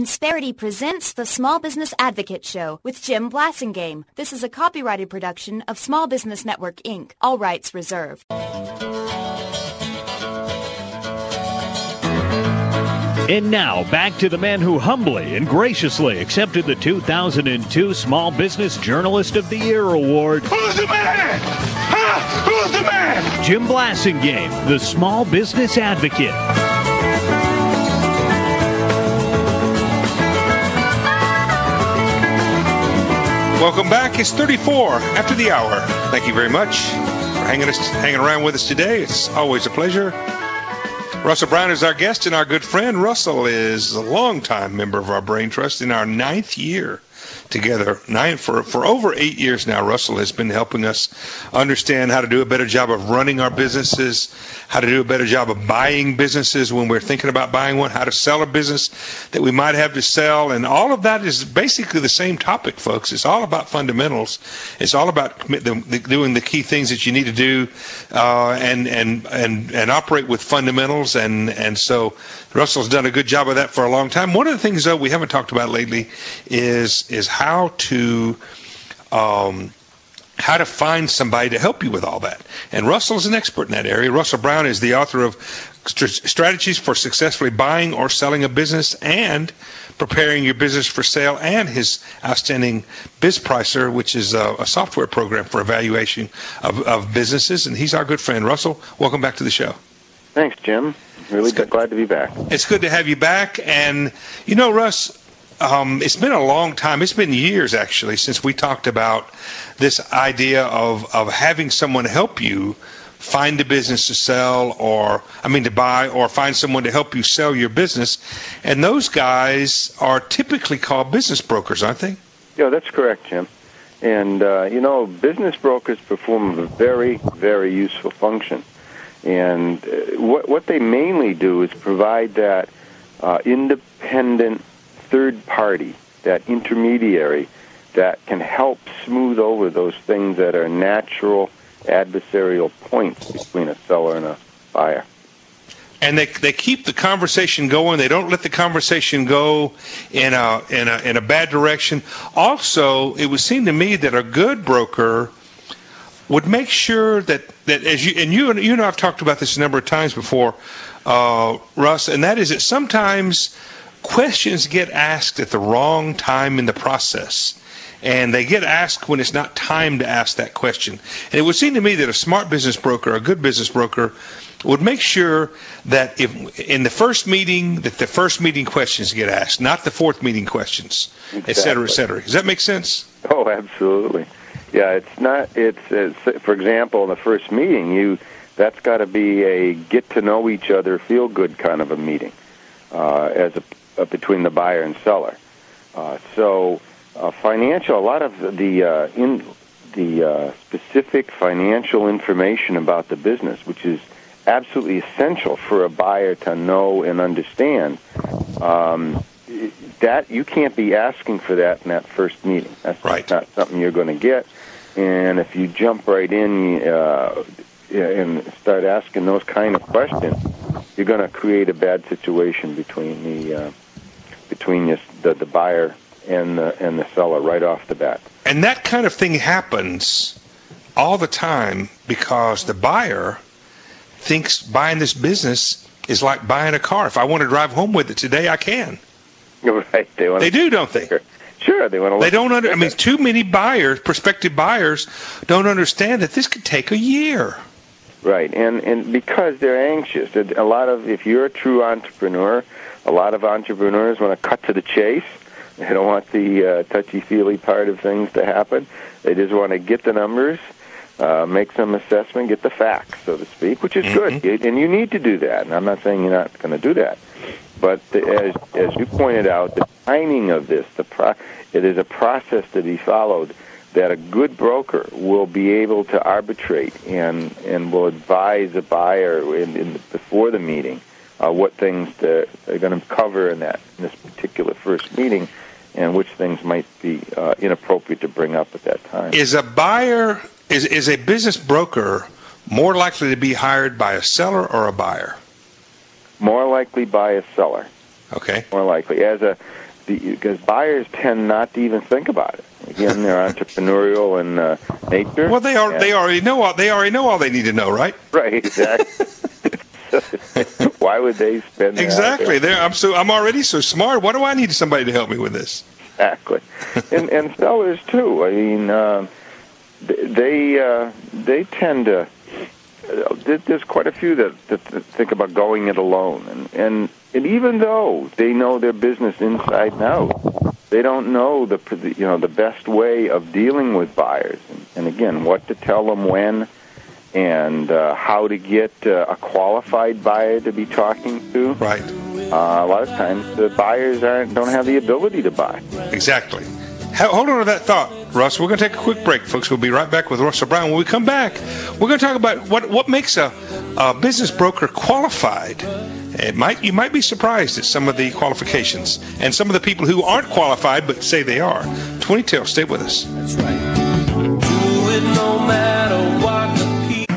Insperity presents the Small Business Advocate Show with Jim Blasingame. This is a copyrighted production of Small Business Network, Inc. All rights reserved. And now, back to the man who humbly and graciously accepted the 2002 Small Business Journalist of the Year Award. Who's the man? Huh? Who's the man? Jim Blasingame, the Small Business Advocate. Welcome back. It's 34 after the hour. Thank you very much for hanging around with us today. It's always a pleasure. Russell Brown is our guest and our good friend. Russell is a longtime member of our Brain Trust in our 9th year together. For over 8 years now, Russell has been helping us understand how to do a better job of running our businesses, how to do a better job of buying businesses when we're thinking about buying one, how to sell a business that we might have to sell. And all of that is basically the same topic, folks. It's all about fundamentals. It's all about doing the key things that you need to do and operate with fundamentals. And so Russell's done a good job of that for a long time. One of the things, though, we haven't talked about lately is how to find somebody to help you with all that. And Russell is an expert in that area. Russell Brown is the author of Strategies for Successfully Buying or Selling a Business and Preparing Your Business for Sale, and his outstanding BizPricer, which is a software program for evaluation of businesses. And he's our good friend. Russell, welcome back to the show. Thanks, Jim. Really glad to be back. It's good to have you back. And, you know, Russ, it's been a long time. It's been years, actually, since we talked about this idea of having someone help you find a business to sell to buy, or find someone to help you sell your business. And those guys are typically called business brokers, aren't they? Yeah, that's correct, Jim. And, business brokers perform a very, very useful function. And what they mainly do is provide that independent third party, that intermediary that can help smooth over those things that are natural adversarial points between a seller and a buyer. And they keep the conversation going. They don't let the conversation go in a bad direction. Also, it would seem to me that a good broker would make sure that as you and I've talked about this a number of times before, Russ, and that is that sometimes questions get asked at the wrong time in the process, and they get asked when it's not time to ask that question. And it would seem to me that a smart business broker, a good business broker, would make sure that if in the first meeting, that the first meeting questions get asked, not the fourth meeting questions, exactly, et cetera, et cetera. Does that make sense? Oh, absolutely. Yeah, it's for example, in the first meeting, that's got to be a get to know each other, feel good kind of a meeting, between the buyer and seller. Financial, a lot of the specific financial information about the business, which is absolutely essential for a buyer to know and understand, that you can't be asking for that in that first meeting. That's right. Not something you're going to get. And if you jump right in and start asking those kind of questions, you're going to create a bad situation between the buyer and the seller right off the bat. And that kind of thing happens all the time because the buyer thinks buying this business is like buying a car. If I want to drive home with it today, I can. Right. They do, don't they? Sure, they want to. They don't too many buyers, prospective buyers, don't understand that this could take a year. Right, and because they're anxious. If you're a true entrepreneur, a lot of entrepreneurs want to cut to the chase. They don't want the touchy-feely part of things to happen. They just want to get the numbers, make some assessment, get the facts, so to speak, which is good. And you need to do that. And I'm not saying you're not going to do that. But as you pointed out, the timing of this, it is a process to be followed that a good broker will be able to arbitrate and will advise a buyer before the meeting what things they're going to cover in this particular first meeting, and which things might be inappropriate to bring up at that time. Is a business broker more likely to be hired by a seller or a buyer? More likely by a seller. Okay. More likely. As because buyers tend not to even think about it. Again, they're entrepreneurial in nature. Well, they already know all they need to know, right? Right, exactly. Why would they spend exactly? I'm already so smart. Why do I need somebody to help me with this? Exactly, and sellers too. I mean, they tend to. There's quite a few that think about going it alone, and even though they know their business inside and out, they don't know the best way of dealing with buyers, and again, what to tell them when, and how to get a qualified buyer to be talking to. Right. A lot of times, the buyers don't have the ability to buy. Exactly. Hold on to that thought, Russ. We're going to take a quick break, folks. We'll be right back with Russell Brown. When we come back, we're going to talk about what makes a business broker qualified. You might be surprised at some of the qualifications and some of the people who aren't qualified but say they are. 20 till. Stay with us. That's right. Do it no matter what the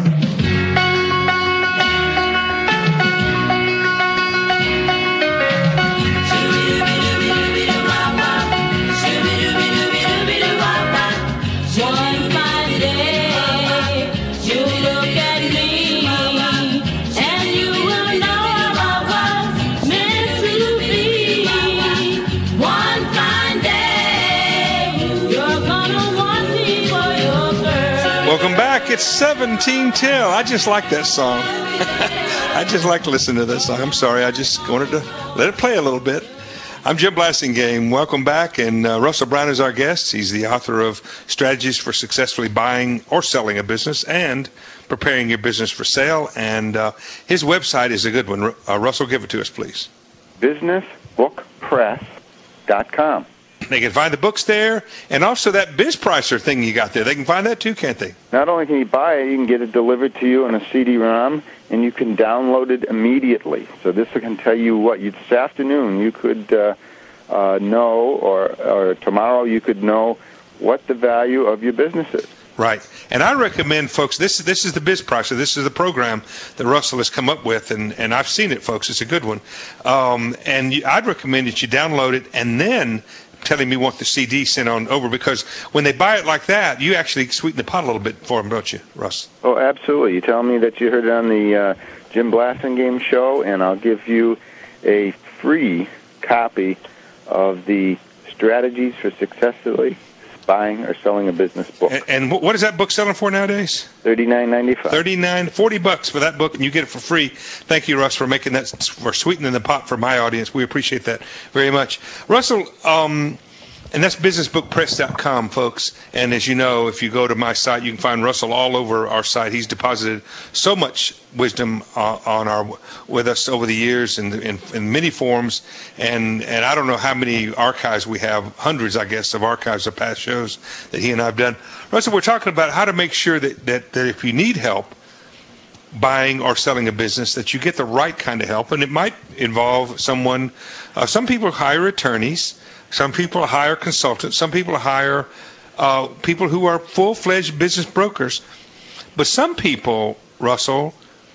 Welcome back. It's 17 till. I just like that song. I just like listening to that song. I'm sorry. I just wanted to let it play a little bit. I'm Jim Blasingame. Welcome back. And Russell Brown is our guest. He's the author of Strategies for Successfully Buying or Selling a Business and Preparing Your Business for Sale. And his website is a good one. Russell, give it to us, please. BusinessBookPress.com. They can find the books there, and also that BizPricer thing you got there. They can find that too, can't they? Not only can you buy it, you can get it delivered to you on a CD-ROM, and you can download it immediately. So this can tell you what this afternoon you could know, or tomorrow you could know what the value of your business is. Right. And I recommend, folks, this is the BizPricer. This is the program that Russell has come up with, and I've seen it, folks. It's a good one. And I'd recommend that you download it and then telling me want the CD sent on over, because when they buy it like that, you actually sweeten the pot a little bit for them, don't you, Russ? Oh, absolutely. You tell me that you heard it on the Jim Blasingame show, and I'll give you a free copy of the Strategies for Successfully Buying or Selling a Business book. And what is that book selling for nowadays? $39.95. $40 for that book, and you get it for free. Thank you, Russ, for making that, for sweetening the pot for my audience. We appreciate that very much. Russell, and that's businessbookpress.com, folks. And as you know, if you go to my site, you can find Russell all over our site. He's deposited so much wisdom with us over the years in many forms. And I don't know how many archives we have, hundreds, I guess, of archives of past shows that he and I have done. Russell, we're talking about how to make sure that if you need help buying or selling a business, that you get the right kind of help. And it might involve someone, some people hire attorneys, some people hire consultants, some people hire people who are full-fledged business brokers. But some people, Russell,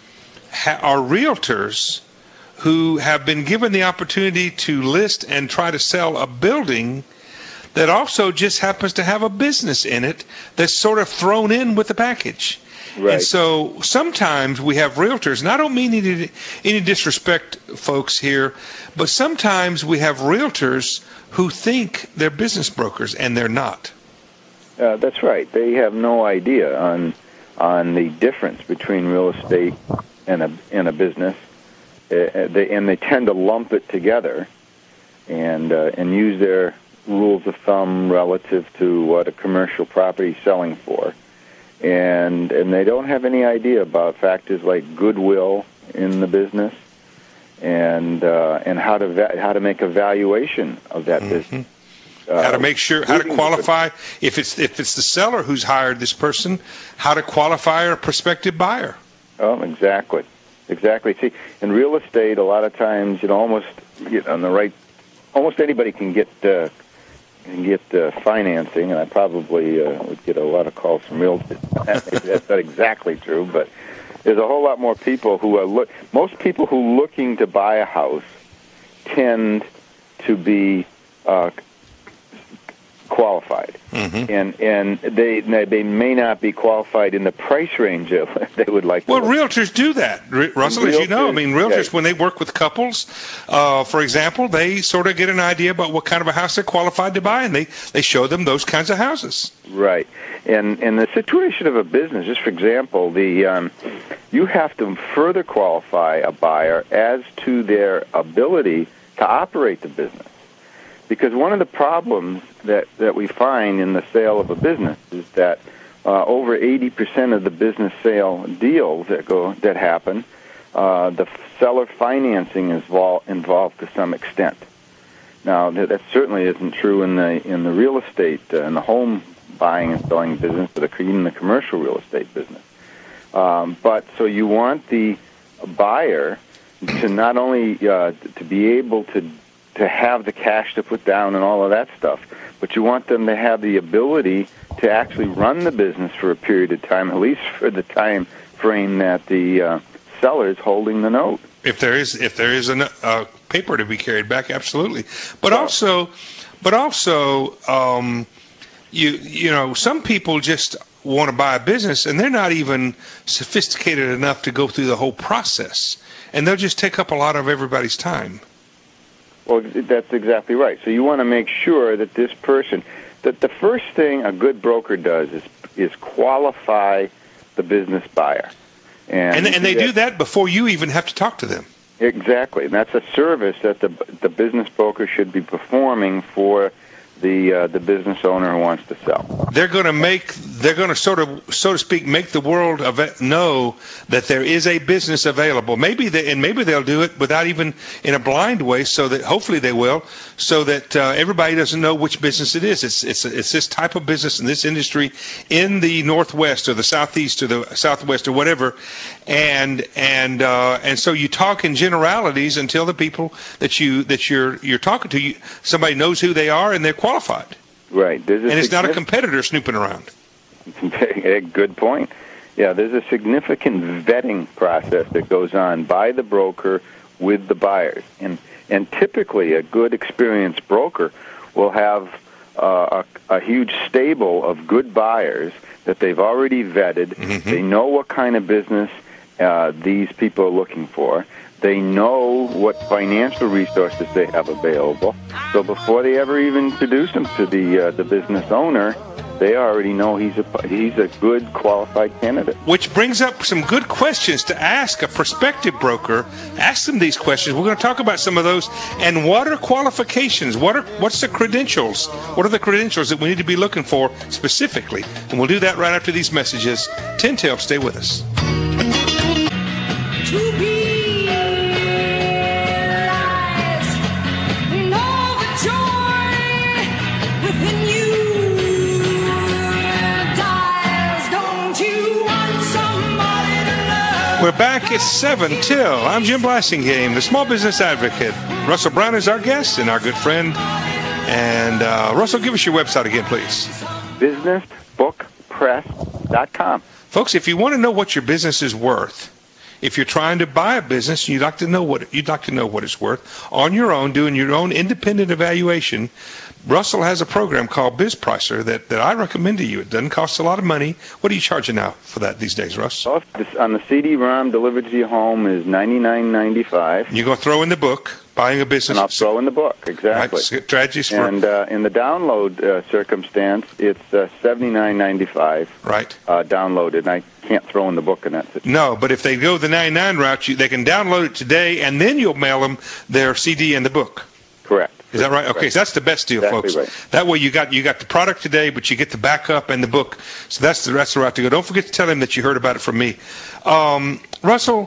are realtors who have been given the opportunity to list and try to sell a building that also just happens to have a business in it that's sort of thrown in with the package. Right. And so sometimes we have realtors, and I don't mean any disrespect, folks, here, but sometimes we have realtors who think they're business brokers, and they're not. That's right. They have no idea on the difference between real estate and a business, and they tend to lump it together and use their rules of thumb relative to what a commercial property is selling for. And they don't have any idea about factors like goodwill in the business and how to make a valuation of that business. How to make sure, how to qualify, if it's the seller who's hired this person, how to qualify a prospective buyer. Oh, exactly. See, in real estate, a lot of times, almost anybody can get financing, and I probably would get a lot of calls from realtors. That's not exactly true, but there's a whole lot more people who are most people who are looking to buy a house tend to be qualified, and they may not be qualified in the price range that they would like. Well, realtors do that, Russell, as you know. I mean, realtors, when they work with couples, for example, they sort of get an idea about what kind of a house they're qualified to buy, and they show them those kinds of houses. Right, and the situation of a business, just for example, you have to further qualify a buyer as to their ability to operate the business. Because one of the problems that we find in the sale of a business is that over 80% of the business sale deals that happen, the seller financing is involved to some extent. Now, that certainly isn't true in the real estate, in the home buying and selling business, or even the commercial real estate business. But so you want the buyer to not only to be able to have the cash to put down and all of that stuff, but you want them to have the ability to actually run the business for a period of time, at least for the time frame that the seller is holding the note. If there is a paper to be carried back, absolutely. But also, you know, some people just want to buy a business and they're not even sophisticated enough to go through the whole process, and they'll just take up a lot of everybody's time. Well, that's exactly right. So you want to make sure that this person, that the first thing a good broker does is qualify the business buyer. And they do that before you even have to talk to them. Exactly. And that's a service that the business broker should be performing for the business owner who wants to sell. They're going to sort of, so to speak, make the world know that there is a business available. Maybe they'll do it without even in a blind way, so that hopefully they will, so that everybody doesn't know which business it is. It's this type of business in this industry in the Northwest or the Southeast or the Southwest or whatever, and so you talk in generalities until the people that you're talking to, somebody knows who they are and they're qualified. Right. And it's not a competitor snooping around. Good point. Yeah, there's a significant vetting process that goes on by the broker with the buyers. And typically a good experienced broker will have a huge stable of good buyers that they've already vetted. Mm-hmm. They know what kind of business these people are looking for. They know what financial resources they have available. So before they ever even introduce them to the business owner, they already know he's a good qualified candidate. Which brings up some good questions to ask a prospective broker. Ask them these questions. We're going to talk about some of those. And what are qualifications? What's the credentials? What are the credentials that we need to be looking for specifically? And we'll do that right after these messages. 10-12, stay with us. We're back at 7 till. I'm Jim Blasingame, the small business advocate. Russell Brown is our guest and our good friend. And Russell, give us your website again, please. BusinessBookPress.com. Folks, if you want to know what your business is worth, if you're trying to buy a business, you'd like to know what it's worth on your own, doing your own independent evaluation. Russell has a program called BizPricer that I recommend to you. It doesn't cost a lot of money. What are you charging now for that these days, Russ? Well, on the CD-ROM delivered to your home is $99.95. You're going to throw in the book, Buying a Business. And I'll throw in the book, exactly. Right, strategies for... And in the download circumstance, it's $79.95. Right. Downloaded, and I can't throw in the book in that situation. No, but if they go the 99 route, they can download it today, and then you'll mail them their CD and the book. Correct. Is that right? Okay, so that's the best deal, exactly, folks. Right. That way you got the product today, but you get the backup and the book. So that's the route to go. Don't forget to tell him that you heard about it from me. Russell,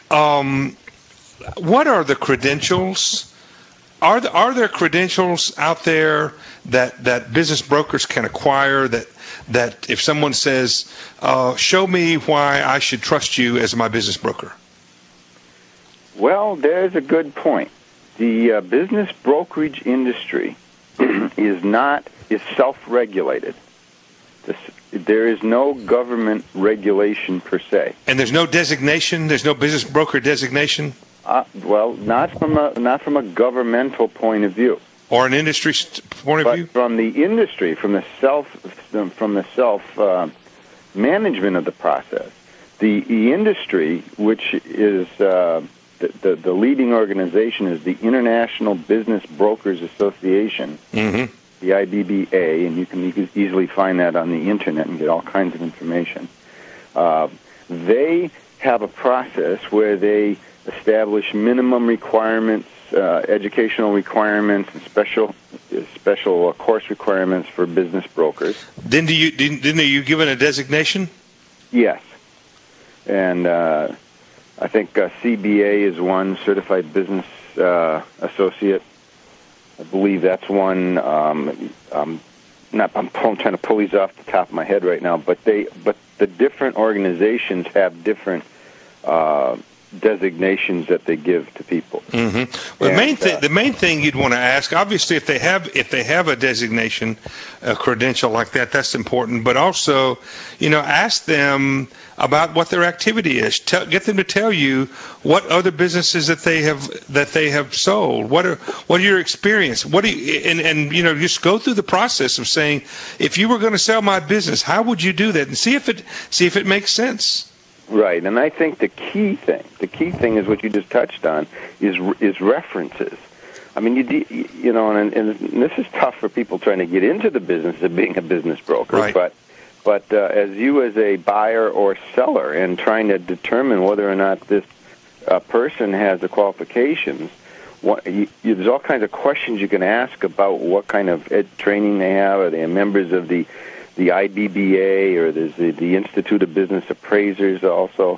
what are the credentials? Are there credentials out there that business brokers can acquire that if someone says, show me why I should trust you as my business broker? Well, there's a good point. The business brokerage industry is self-regulated. There is no government regulation per se. And there's no designation. There's no business broker designation. Well, not from a governmental point of view. Or an industry point of view? From the industry, from the self management of the process, the industry, which is the leading organization, is the International Business Brokers Association, the IBBA, and you can easily find that on the internet and get all kinds of information. They have a process where they establish minimum requirements, educational requirements, and special course requirements for business brokers. Didn't you given a designation? Yes, and I think CBA is one, Certified Business Associate. I believe that's one. I'm trying to pull these off the top of my head right now, but the different organizations have different designations that they give to people. Well, the main thing you'd want to ask, obviously, if they have a designation, a credential like that, that's important. But also, ask them about what their activity is. Get them to tell you what other businesses that they have sold. What are your experience? Just go through the process of saying, if you were going to sell my business, how would you do that, and see if it makes sense. Right, and I think the key thing is what you just touched on, is references. I mean, and this is tough for people trying to get into the business of being a business broker. Right. But as a buyer or seller and trying to determine whether or not this person has the qualifications, there's all kinds of questions you can ask about what kind of training they have. Are they members of the IBBA, or there's the Institute of Business Appraisers also.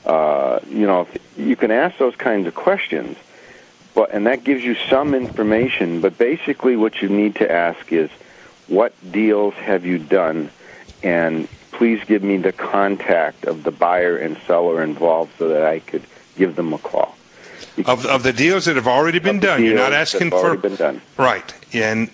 You can ask those kinds of questions, and that gives you some information. But basically what you need to ask is, what deals have you done? And please give me the contact of the buyer and seller involved so that I could give them a call. Of the deals that have already been done. You're not asking for... been done. Right. And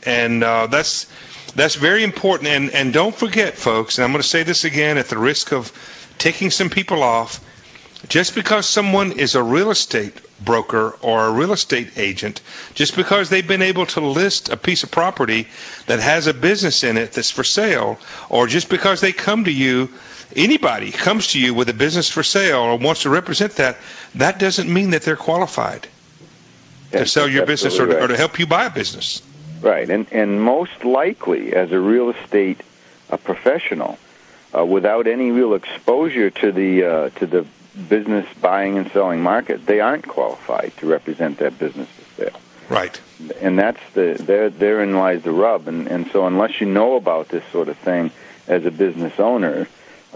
that's very important. And don't forget, folks, and I'm going to say this again at the risk of ticking some people off, just because someone is a real estate broker or a real estate agent, just because they've been able to list a piece of property that has a business in it that's for sale, or just because they come to you, anybody comes to you with a business for sale or wants to represent that doesn't mean that they're qualified to sell your business or to help you buy a business. Right, and most likely, as a real estate professional, without any real exposure to the business buying and selling market, they aren't qualified to represent that business for sale. Right. And that's therein lies the rub. And so unless you know about this sort of thing as a business owner,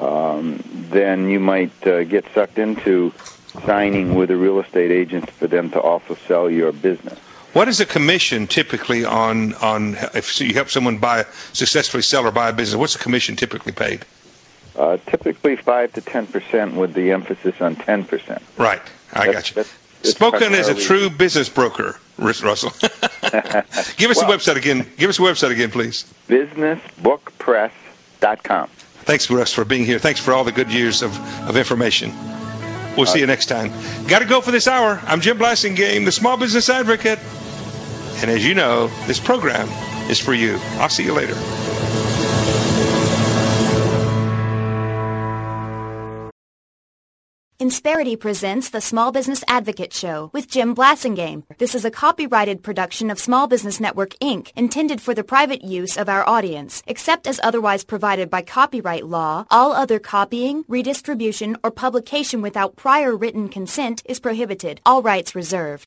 then you might get sucked into signing with a real estate agent for them to also sell your business. What is the commission typically on if you help someone successfully sell or buy a business? What's the commission typically paid? Typically 5 to 10%, with the emphasis on 10%. Right, I got you. Spoken as a true business broker, Russell. Give us the website again. Give us the website again, please. Businessbookpress.com. Thanks, Russ, for being here. Thanks for all the good years of information. We'll see you next time. Got to go for this hour. I'm Jim Blasingame, the Small Business Advocate. And as you know, this program is for you. I'll see you later. Insperity presents the Small Business Advocate Show with Jim Blasingame. This is a copyrighted production of Small Business Network, Inc., intended for the private use of our audience. Except as otherwise provided by copyright law, all other copying, redistribution, or publication without prior written consent is prohibited. All rights reserved.